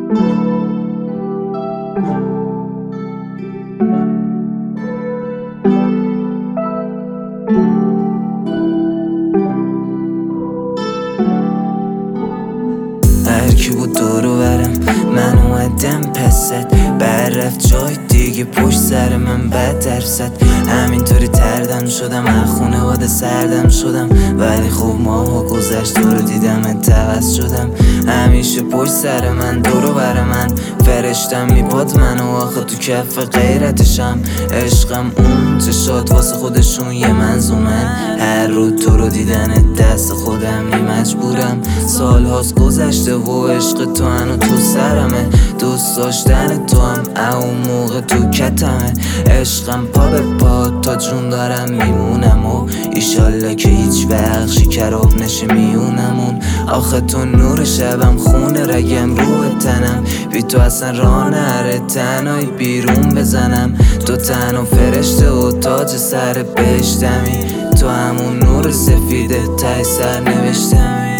هرکی بود دورو برم من اومدم پست بررفت جای دیگه پشت سر من بد درصد همینطوری تردم شدم از خونواده سردم شدم ولی خوب ماها گذشت تو رو دیدم اتوز شدم همیشه پشت سر من دورو بر من فرشتم میباد منو آخه تو کف غیرتشم عشقم اون چشات واسه خودشون یه منظومن هر رو تو رو دیدن دست خودم نی مجبورم سال هاست گذشته و عشق تو هنو تو سرمه دوست داشتن تو هم اون موقع تو کتمه عشقم پا به پا تا جون دارم میمونم و ایشالله که هیچ وقت شکراب نشه میونمون آخه تو نور شبم خونه رگم رو تنم بی تو اصلا راه نره تنهایی بیرون بزنم تو تنها فرشته و تاج سر بهشتمی تو همون نور سفیده تای سر نوشتمی